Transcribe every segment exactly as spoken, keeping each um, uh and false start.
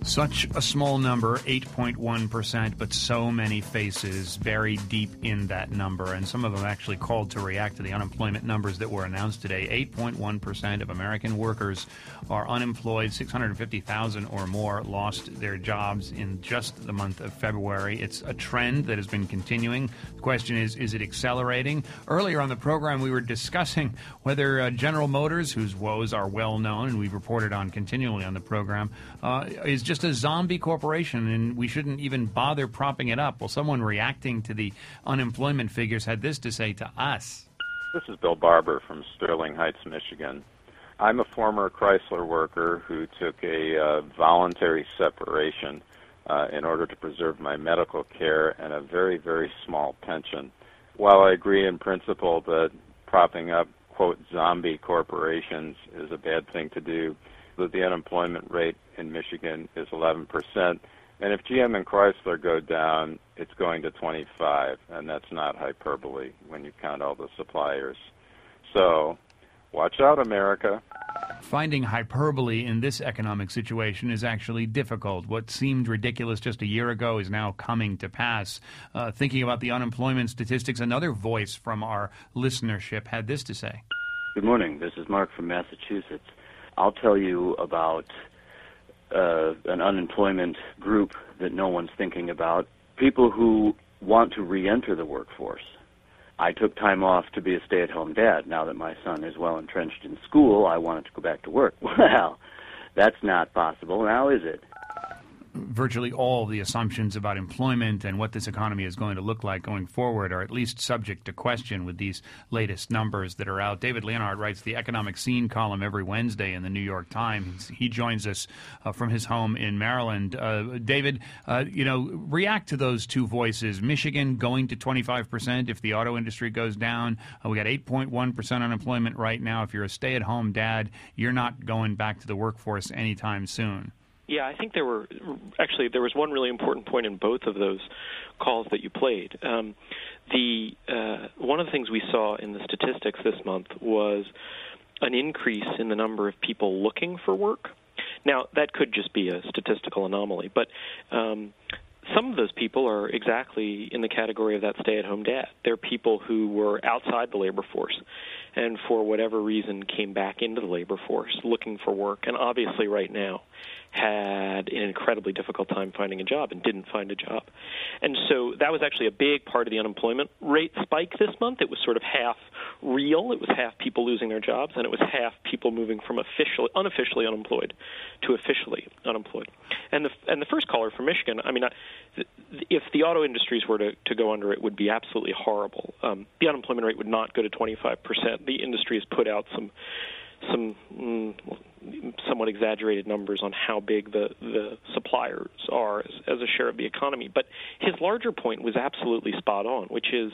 Such a small number, eight point one percent, but so many faces buried deep in that number. And some of them actually called to react to the unemployment numbers that were announced today. eight point one percent of American workers are unemployed. six hundred fifty thousand or more lost their jobs in just the month of February. It's a trend that has been continuing. The question is, is it accelerating? Earlier on the program, we were discussing whether uh, General Motors, whose woes are well known, and we've reported on continually on the program, uh, is just a zombie corporation, and we shouldn't even bother propping it up. Well, someone reacting to the unemployment figures had this to say to us. This is Bill Barber from Sterling Heights, Michigan. I'm a former Chrysler worker who took a uh, voluntary separation uh, in order to preserve my medical care and a very, very small pension. While I agree in principle that propping up, quote, zombie corporations is a bad thing to do, that the unemployment rate in Michigan is eleven percent. And if G M and Chrysler go down, it's going to twenty-five, and that's not hyperbole when you count all the suppliers. So, watch out, America. Finding hyperbole in this economic situation is actually difficult. What seemed ridiculous just a year ago is now coming to pass. Uh, thinking about the unemployment statistics, another voice from our listenership had this to say. Good morning. This is Mark from Massachusetts. I'll tell you about uh, an unemployment group that no one's thinking about, people who want to re-enter the workforce. I took time off to be a stay-at-home dad. Now that my son is well entrenched in school, I wanted to go back to work. Well, that's not possible now, is it? Virtually all the assumptions about employment and what this economy is going to look like going forward are at least subject to question with these latest numbers that are out. David Leonhardt writes the Economic Scene column every Wednesday in the New York Times. He joins us uh, from his home in Maryland. Uh, David, uh, you know, react to those two voices. Michigan going to twenty-five percent if the auto industry goes down. Uh, we got eight point one percent unemployment right now. If you're a stay-at-home dad, you're not going back to the workforce anytime soon. Yeah, I think there were actually there was one really important point in both of those calls that you played. Um, the uh, one of the things we saw in the statistics this month was an increase in the number of people looking for work. Now, that could just be a statistical anomaly, but um, some of those people are exactly in the category of that stay-at-home dad. They're people who were outside the labor force and for whatever reason came back into the labor force looking for work, and obviously right now had an incredibly difficult time finding a job and didn't find a job. And so that was actually a big part of the unemployment rate spike this month. It was sort of half real. It was half people losing their jobs, and it was half people moving from officially, unofficially unemployed to officially unemployed. And the and the first caller from Michigan, I mean, I, if the auto industries were to, to go under, it would be absolutely horrible. Um, the unemployment rate would not go to twenty-five percent. The industry has put out some some mm, somewhat exaggerated numbers on how big the, the suppliers are as, as a share of the economy. But his larger point was absolutely spot on, which is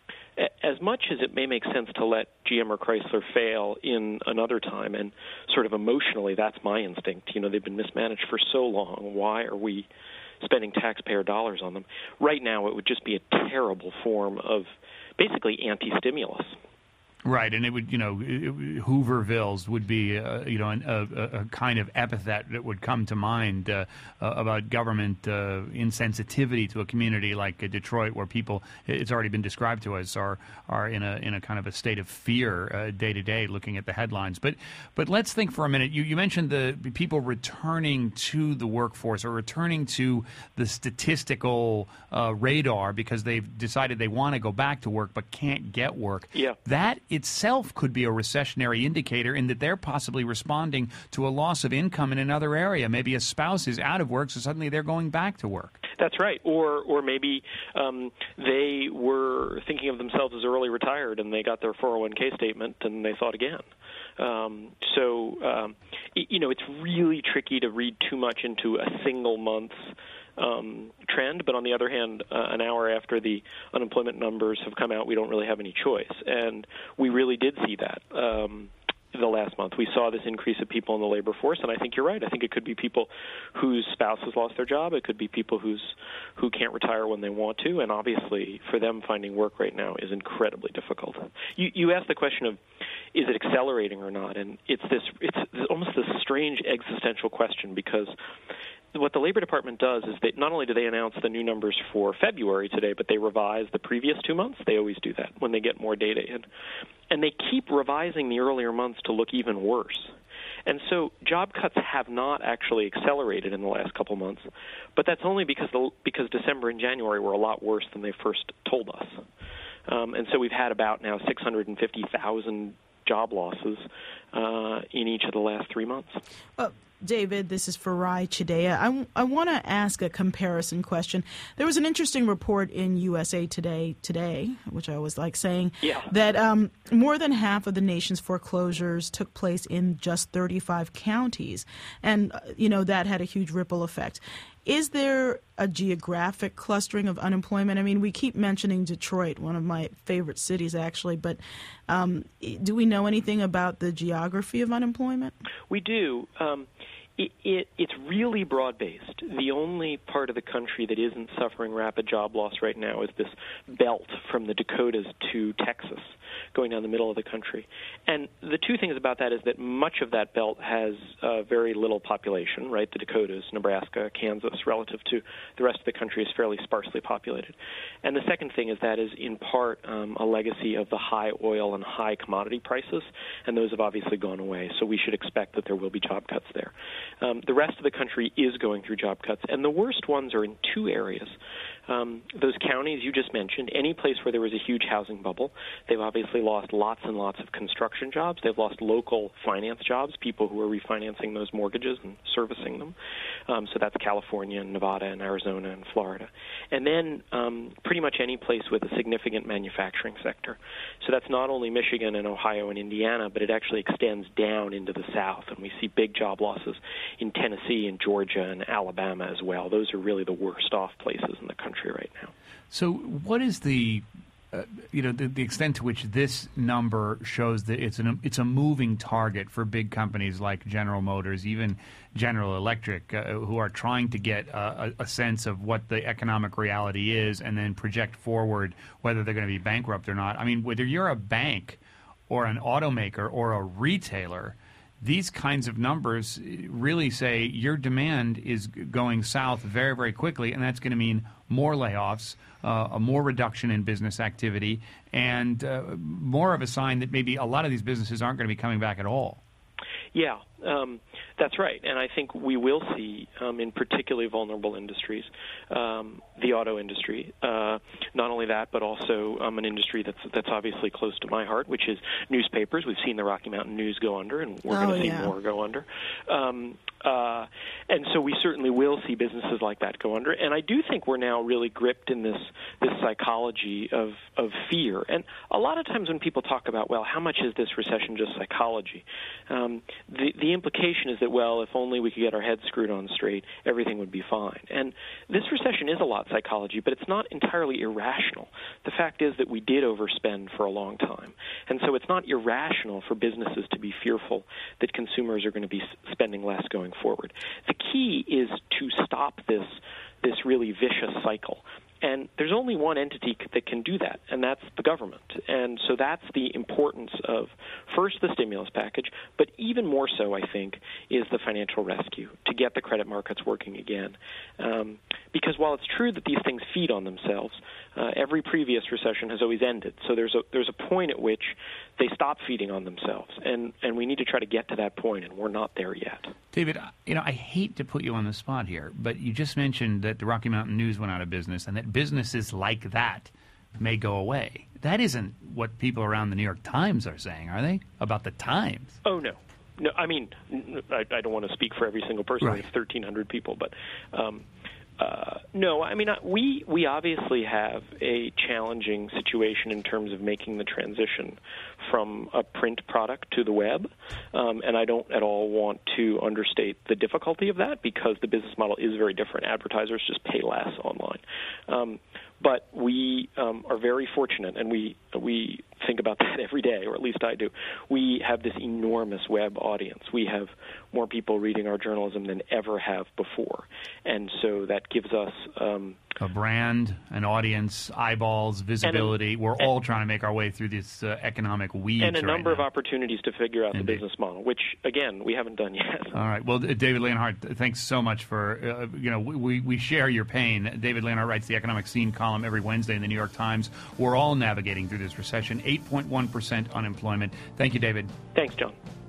as much as it may make sense to let G M or Chrysler fail in another time, and sort of emotionally that's my instinct, you know, they've been mismanaged for so long, why are we spending taxpayer dollars on them? Right now it would just be a terrible form of basically anti-stimulus. Right, and it would, you know, Hoovervilles would be, uh, you know, an, a, a kind of epithet that would come to mind uh, uh, about government uh, insensitivity to a community like uh, Detroit, where people, it's already been described to us, are are in a in a kind of a state of fear uh, day to day, looking at the headlines. But but let's think for a minute. You you mentioned the people returning to the workforce or returning to the statistical uh, radar because they've decided they want to go back to work but can't get work. Yeah, that itself could be a recessionary indicator in that they're possibly responding to a loss of income in another area. Maybe a spouse is out of work, so suddenly they're going back to work. That's right. Or or maybe um, they were thinking of themselves as early retired and they got their four oh one k statement and they thought again. Um, so, um, you know, it's really tricky to read too much into a single month's Um, trend, but on the other hand, uh, an hour after the unemployment numbers have come out, we don't really have any choice, and we really did see that um, the last month. We saw this increase of people in the labor force, and I think you're right. I think it could be people whose spouses lost their job. It could be people who's who can't retire when they want to, and obviously for them finding work right now is incredibly difficult. You, you asked the question of, is it accelerating or not? And it's this it's almost this strange existential question because what the Labor Department does is that not only do they announce the new numbers for February today, but they revise the previous two months. They always do that when they get more data in. And they keep revising the earlier months to look even worse. And so job cuts have not actually accelerated in the last couple months, but that's only because the, because December and January were a lot worse than they first told us. Um, and so we've had about now six hundred fifty thousand job losses uh, in each of the last three months. Uh, David, this is Farai Chideya. I, I want to ask a comparison question. There was an interesting report in U S A Today today, which I always like saying, yeah. that um, more than half of the nation's foreclosures took place in just thirty-five counties. And, uh, you know, that had a huge ripple effect. Is there a geographic clustering of unemployment? I mean, we keep mentioning Detroit, one of my favorite cities, actually, but um, do we know anything about the geography of unemployment? We do. Um, it, it, it's really broad-based. The only part of the country that isn't suffering rapid job loss right now is this belt from the Dakotas to Texas, going down the middle of the country. And the two things about that is that much of that belt has uh, very little population, right? The Dakotas, Nebraska, Kansas, relative to the rest of the country, is fairly sparsely populated. And the second thing is that is in part um, a legacy of the high oil and high commodity prices, and those have obviously gone away. So we should expect that there will be job cuts there. Um, the rest of the country is going through job cuts, and the worst ones are in two areas. Um, those counties you just mentioned, any place where there was a huge housing bubble, they've obviously lost lots and lots of construction jobs. They've lost local finance jobs, people who are refinancing those mortgages and servicing them. Um, so that's California and Nevada and Arizona and Florida. And then um, pretty much any place with a significant manufacturing sector. So that's not only Michigan and Ohio and Indiana, but it actually extends down into the South. And we see big job losses in Tennessee and Georgia and Alabama as well. Those are really the worst off places in the country right now. So what is the, uh, you know, the, the extent to which this number shows that it's an it's a moving target for big companies like General Motors, even General Electric, uh, who are trying to get a, a sense of what the economic reality is and then project forward whether they're going to be bankrupt or not? I mean, whether you're a bank or an automaker or a retailer, these kinds of numbers really say your demand is going south very, very quickly, and that's going to mean more layoffs, uh, a more reduction in business activity, and uh, more of a sign that maybe a lot of these businesses aren't going to be coming back at all. Yeah, um, that's right. And I think we will see, um, in particularly vulnerable industries, um, the auto industry. Uh, not only that, but also um, an industry that's that's obviously close to my heart, which is newspapers. We've seen the Rocky Mountain News go under, and we're oh, going to see yeah. more go under. Um, uh, and so we certainly will see businesses like that go under. And I do think we're now really gripped in this this psychology of, of fear. And a lot of times when people talk about, well, how much is this recession just psychology? Um, the, the implication is that, well, if only we could get our heads screwed on straight, everything would be fine. And this recession is a lot psychology, but it's not entirely irrational. The fact is that we did overspend for a long time. And so it's not irrational for businesses to be fearful that consumers are going to be spending less going forward. The key is to stop this this really vicious cycle. And there's only one entity that can do that, and that's the government. And so that's the importance of, first, the stimulus package, but even more so, I think, is the financial rescue to get the credit markets working again. Um, because while it's true that these things feed on themselves, uh, every previous recession has always ended. So there's a there's a point at which they stop feeding on themselves, and, and we need to try to get to that point, and we're not there yet. David, you know, I hate to put you on the spot here, but you just mentioned that the Rocky Mountain News went out of business and that businesses like that may go away. That isn't what people around the New York Times are saying, are they, about the Times? Oh, no. No, I mean, I, I don't want to speak for every single person. Right. There's thirteen hundred people, but um, uh, no, I mean, we we obviously have a challenging situation in terms of making the transition from a print product to the web, um, and I don't at all want to understate the difficulty of that because the business model is very different. Advertisers just pay less online. Um, But we um, are very fortunate, and we we think about that every day, or at least I do. We have this enormous web audience. We have more people reading our journalism than ever have before, and so that gives us um, A brand, an audience, eyeballs, visibility. A, We're all and, trying to make our way through this uh, economic weeds And a right number now. of opportunities to figure out Indeed. the business model, which, again, we haven't done yet. All right. Well, David Leonhardt, thanks so much for, uh, you know, we, we share your pain. David Leonhardt writes the Economic Scene column every Wednesday in the New York Times. We're all navigating through this recession. eight point one percent unemployment. Thank you, David. Thanks, John.